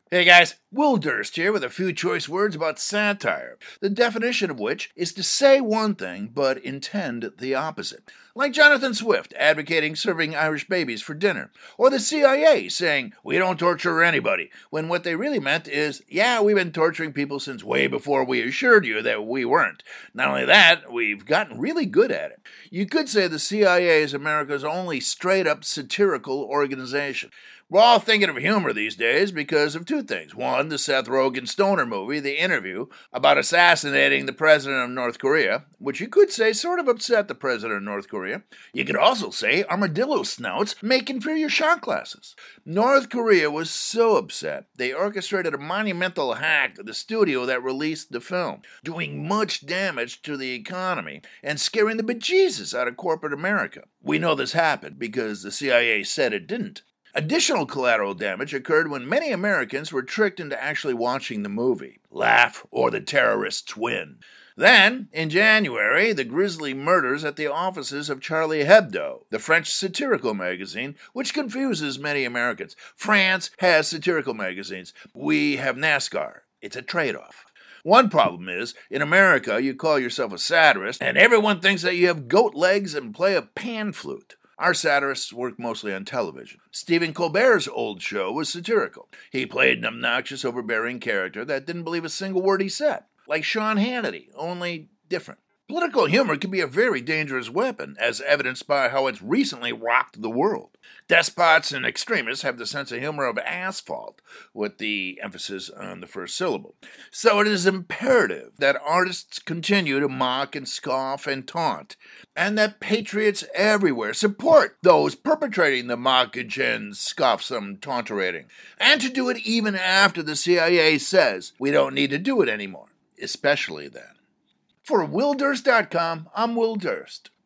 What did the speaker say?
Hey guys, Will Durst here with a few choice words about satire, the definition of which is to say one thing but intend the opposite. Like Jonathan Swift advocating serving Irish babies for dinner, or the CIA saying, "We don't torture anybody," when what they really meant is, "Yeah, we've been torturing people since way before we assured you that we weren't. Not only that, we've gotten really good at it." You could say the CIA is America's only straight-up satirical organization. We're all thinking of humor these days because of two things. One, the Seth Rogen stoner movie, The Interview, about assassinating the president of North Korea, which you could say sort of upset the president of North Korea. You could also say armadillo snouts make inferior shot glasses. North Korea was so upset, they orchestrated a monumental hack of the studio that released the film, doing much damage to the economy and scaring the bejesus out of corporate America. We know this happened because the CIA said it didn't. Additional collateral damage occurred when many Americans were tricked into actually watching the movie. Laugh or the terrorists win. Then, in January, the grisly murders at the offices of Charlie Hebdo, the French satirical magazine, which confuses many Americans. France has satirical magazines. We have NASCAR. It's a trade-off. One problem is, in America, you call yourself a satirist, and everyone thinks that you have goat legs and play a pan flute. Our satirists work mostly on television. Stephen Colbert's old show was satirical. He played an obnoxious, overbearing character that didn't believe a single word he said. Like Sean Hannity, only different. Political humor can be a very dangerous weapon, as evidenced by how it's recently rocked the world. Despots and extremists have the sense of humor of asphalt, with the emphasis on the first syllable. So it is imperative that artists continue to mock and scoff and taunt, and that patriots everywhere support those perpetrating the mockage and scoffsome taunterating, and to do it even after the CIA says we don't need to do it anymore, especially then. For WillDurst.com, I'm Will Durst.